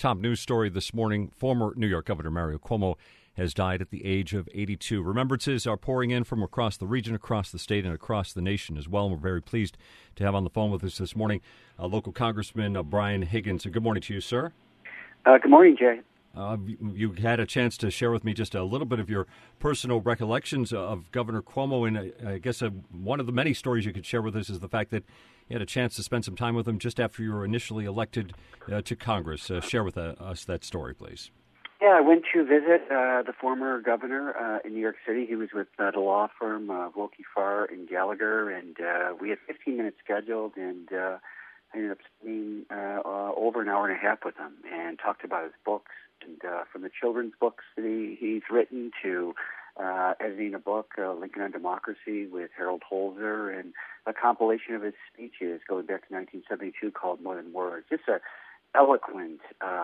top news story this morning. Former New York Governor Mario Cuomo has died at the age of 82. Remembrances are pouring in from across the region, across the state, and across the nation as well. And we're very pleased to have on the phone with us this morning local Congressman Brian Higgins. Good morning to you, sir. Good morning, Jay. You had a chance to share with me just a little bit of your personal recollections of Governor Cuomo, and I guess one of the many stories you could share with us is the fact that you had a chance to spend some time with him just after you were initially elected to Congress. Share with us that story, please. Yeah, I went to visit the former governor in New York City. He was with the law firm Wilkie Farr and Gallagher, and we had 15 minutes scheduled, and I ended up spending over an hour and a half with him and talked about his books, and from the children's books that he's written to editing a book, Lincoln on Democracy with Harold Holzer, and a compilation of his speeches going back to 1972 called More Than Words. Just a eloquent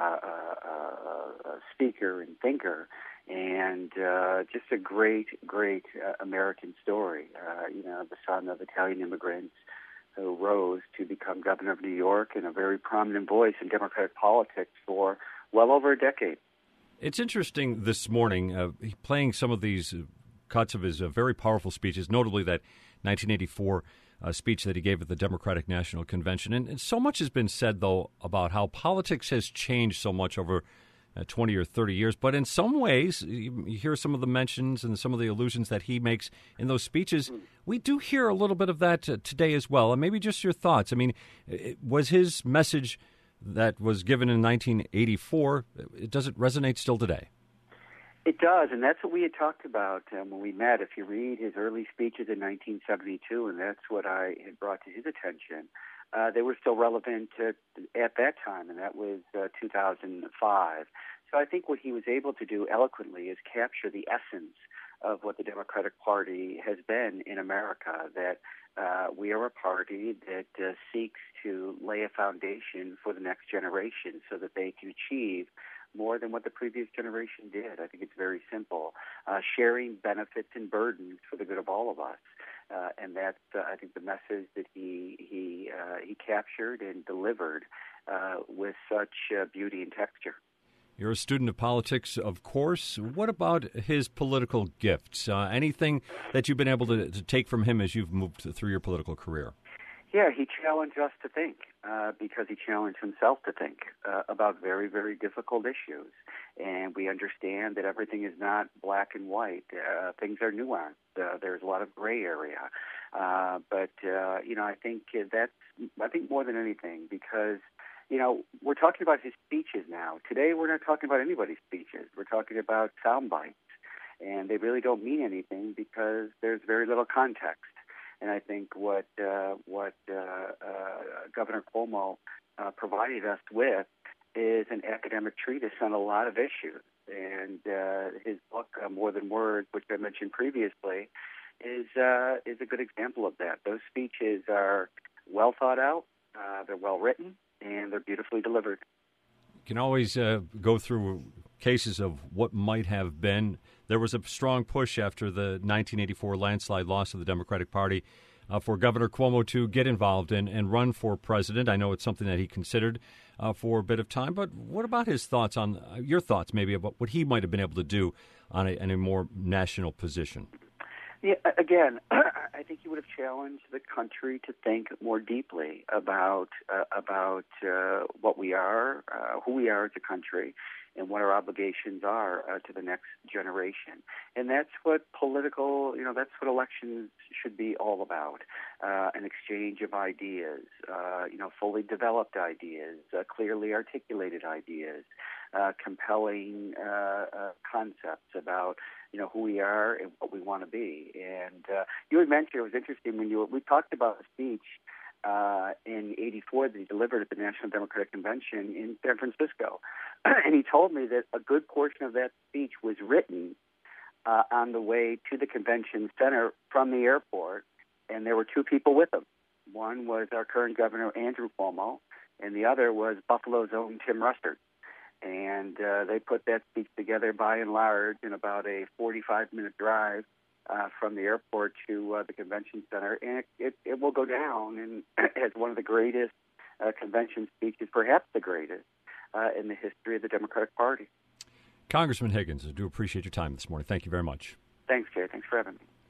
speaker and thinker, and just a great American story. The son of Italian immigrants who rose to become governor of New York and a very prominent voice in Democratic politics for well over a decade. It's interesting this morning, playing some of these cuts of his very powerful speeches, notably that 1984 speech that he gave at the Democratic National Convention. And so much has been said, though, about how politics has changed so much over 20 or 30 years. But in some ways, you hear some of the mentions and some of the allusions that he makes in those speeches. We do hear a little bit of that today as well. And maybe just your thoughts. I mean, was his message that was given in 1984, does it resonate still today? It does, and that's what we had talked about when we met. If you read his early speeches in 1972, and that's what I had brought to his attention, they were still relevant at that time, and that was 2005. So I think what he was able to do eloquently is capture the essence of what the Democratic Party has been in America, that we are a party that seeks to lay a foundation for the next generation so that they can achieve more than what the previous generation did. I think it's very simple. Sharing benefits and burdens for the good of all of us. And that's, I think, the message that he captured and delivered with such beauty and texture. You're a student of politics, of course. What about his political gifts? Anything that you've been able to take from him as you've moved through your political career? Yeah, he challenged us to think because he challenged himself to think about very, very difficult issues. And we understand that everything is not black and white. Things are nuanced. There's a lot of gray area. But I think more than anything, because we're talking about his speeches now. Today, we're not talking about anybody's speeches. We're talking about sound bites. And they really don't mean anything because there's very little context. And I think what Governor Cuomo provided us with is an academic treatise on a lot of issues. And his book, More Than Words, which I mentioned previously, is a good example of that. Those speeches are well thought out, they're well written, and they're beautifully delivered. You can always go through cases of what might have been. There was a strong push after the 1984 landslide loss of the Democratic Party for Governor Cuomo to get involved and run for president. I know it's something that he considered for a bit of time, but what about his thoughts on your thoughts maybe about what he might have been able to do on a more national position? Yeah, again, I think he would have challenged the country to think more deeply about what we are, who we are as a country, and what our obligations are to the next generation. And that's what that's what elections should be all about, an exchange of ideas, fully developed ideas, clearly articulated ideas, compelling concepts about who we are and what we want to be. And you had mentioned, it was interesting when we talked about the speech in '84 that he delivered at the National Democratic Convention in San Francisco. And he told me that a good portion of that speech was written on the way to the convention center from the airport, and there were two people with him. One was our current governor, Andrew Cuomo, and the other was Buffalo's own Tim Russert. And they put that speech together by and large in about a 45-minute drive from the airport to the convention center. And it will go down as one of the greatest convention speeches, perhaps the greatest, in the history of the Democratic Party. Congressman Higgins, I do appreciate your time this morning. Thank you very much. Thanks, Jay. Thanks for having me.